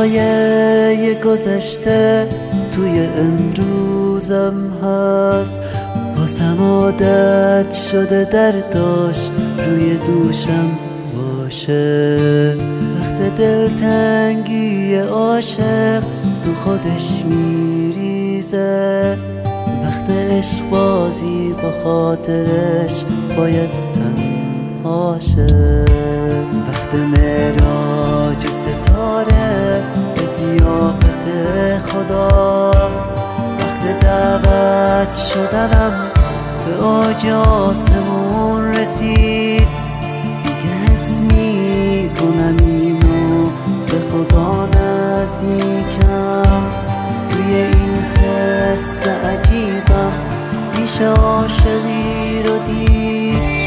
سایه گذشته توی امروزم هست، واسم عادت شده درداش روی دوشم باشه. وقت دلتنگی عاشق تو خودش میریزه، وقت عشق بازی با خاطرش باید تنهاشه. وقت معراج ستاره به ضیافت خدا، وقت دعوت شدنم به اوج آسمون رسید. دیگه حس میکنم اینو به خدا نزدیکم، توی این حس عجیبم میشه عاشقی رو دید.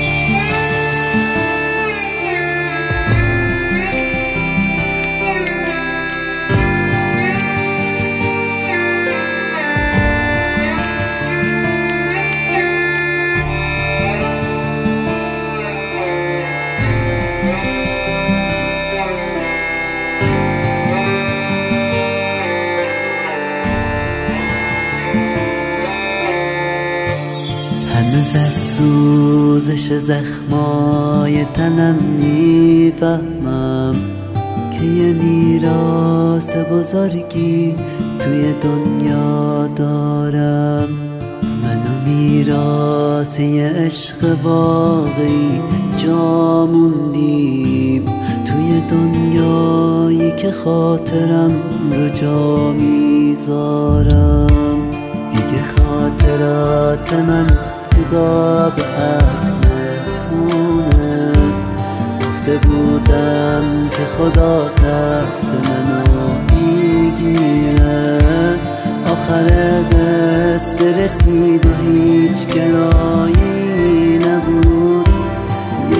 هنوز از سوزش زخمای تنم میفهمم که یه میراث بزرگی توی دنیا دارم. منو میراث یه عشق واقعی جا موندیم توی دنیایی که خاطرم رو جا میذارم. دیگه خاطرات من تو قاب عکس مهمونه، گفته بودم که خدا دست منو میگیره. آخر قصه رسید و هیچ گلایی نبود، یه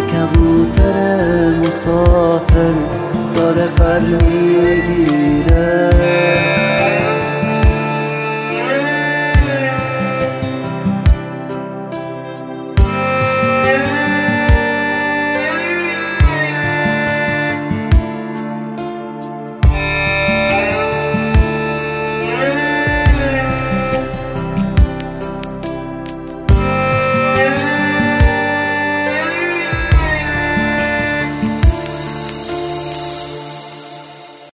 کبوتر مسافر داره پر میگیره.